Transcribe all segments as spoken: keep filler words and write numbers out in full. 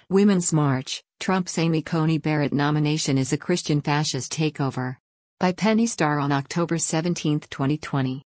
Women's March, Trump's Amy Coney Barrett nomination is a Christian fascist takeover. By Penny Starr on October seventeenth, twenty twenty.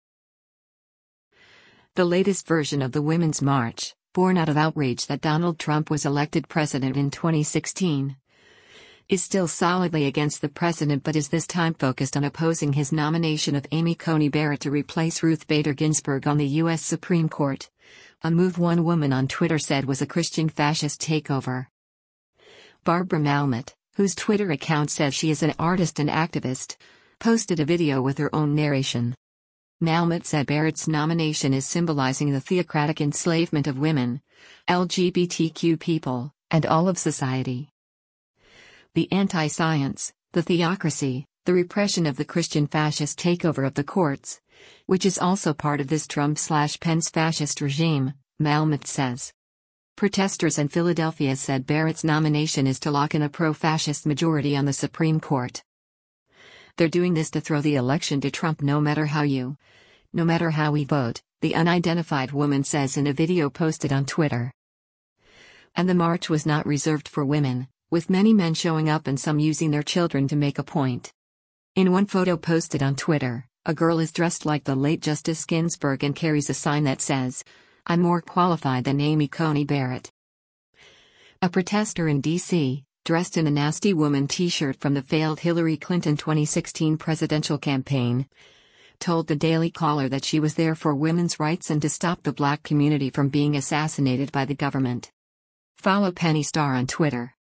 The latest version of the Women's March, born out of outrage that Donald Trump was elected president in twenty sixteen, is still solidly against the president but is this time focused on opposing his nomination of Amy Coney Barrett to replace Ruth Bader Ginsburg on the U S Supreme Court, a move one woman on Twitter said was a Christian fascist takeover. Barbara Malmut, whose Twitter account says she is an artist and activist, posted a video with her own narration. Malmut said Barrett's nomination is symbolizing the theocratic enslavement of women, L G B T Q people, and all of society. The anti-science, the theocracy, the repression of the Christian fascist takeover of the courts, which is also part of this Trump-slash-Pence fascist regime, Malmut says. Protesters in Philadelphia said Barrett's nomination is to lock in a pro-fascist majority on the Supreme Court. They're doing this to throw the election to Trump no matter how you, no matter how we vote, the unidentified woman says in a video posted on Twitter. And the march was not reserved for women, with many men showing up and some using their children to make a point. In one photo posted on Twitter, a girl is dressed like the late Justice Ginsburg and carries a sign that says, "I'm more qualified than Amy Coney Barrett." A protester in D C, dressed in a nasty woman t-shirt from the failed Hillary Clinton twenty sixteen presidential campaign, told the Daily Caller that she was there for women's rights and to stop the black community from being assassinated by the government. Follow Penny Starr on Twitter.